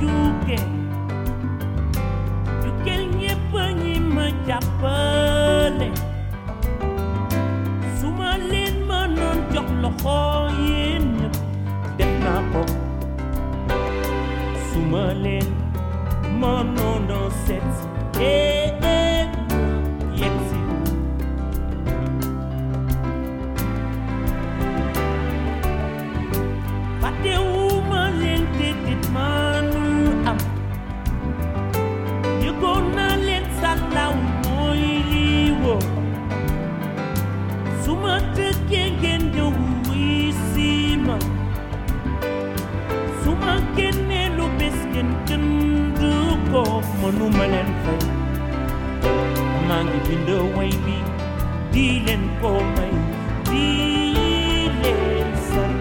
juge jugel ñepp ñi ma jàppale suma leen mënoon jox loxo yéen ñëpp def naa ko suma leen mënoon seet yegsi fàttewuma leen te dit manul am yëgoon naa leen sàllaw mooy lii woo su ma tëggee ngeen ñëw wuy si ma su ma génnee lu bés ngeen jënd ko mënuma leen fay maa ngi bind way bi di leen ko may di leen sant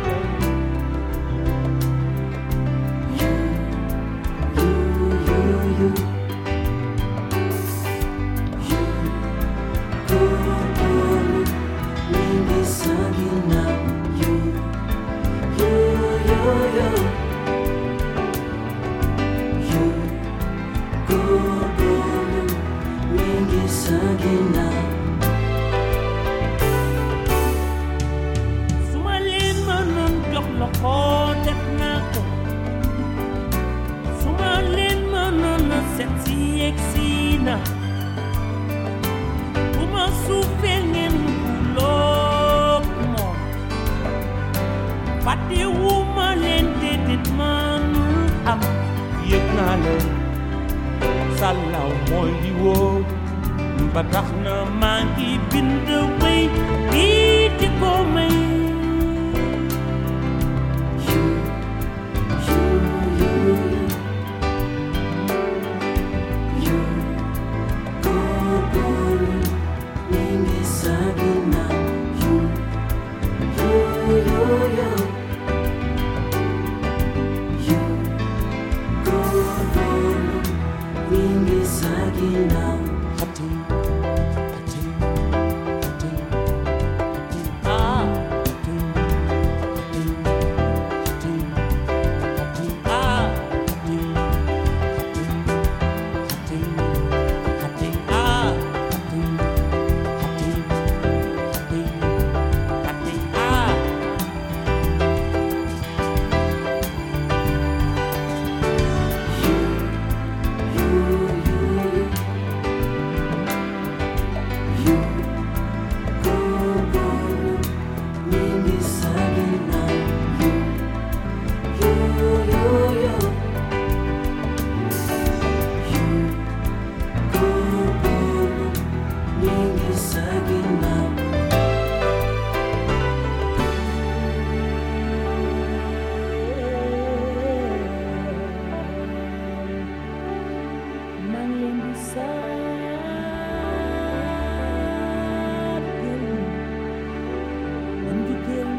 suma leen mënoon jox loxo def naa ko suma leen mënoon seet si yegsi na bu ma suufee ngeen buloog moom fàttewuma leen déedéet manul am yëg naa leen sàllaw mooy li wóor ba tax na maa ngi bind wéy bii di ko may I'm